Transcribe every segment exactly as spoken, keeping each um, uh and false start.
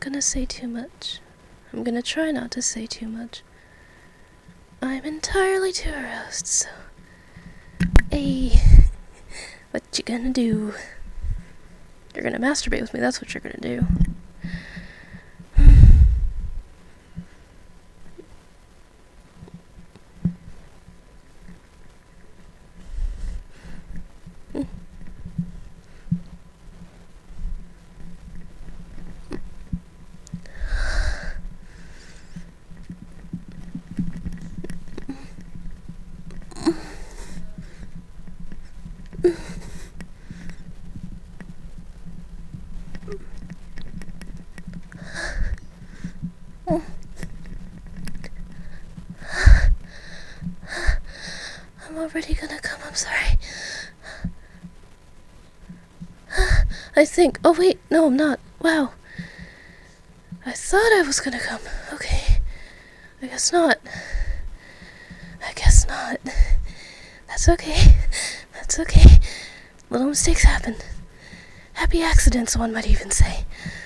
gonna say too much. I'm gonna try not to say too much. I'm entirely too aroused, so... Hey, what you gonna do? You're gonna masturbate with me, that's what you're gonna do. I'm already gonna come, I'm sorry. I think, oh wait, no I'm not, wow. I thought I was gonna come, okay. I guess not. I guess not. That's okay, that's okay. Little mistakes happen. Happy accidents, one might even say.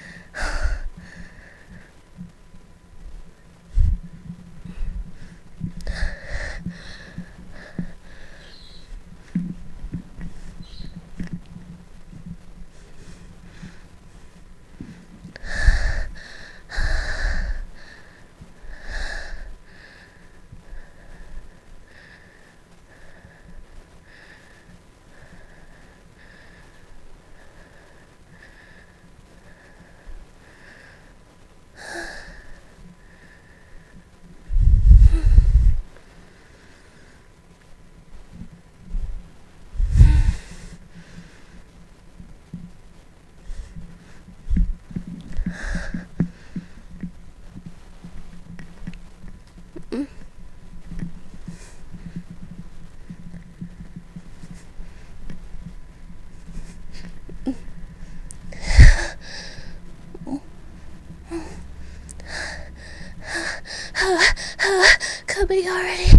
Coming already.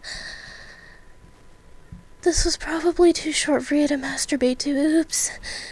This was probably too short for you to masturbate to, oops.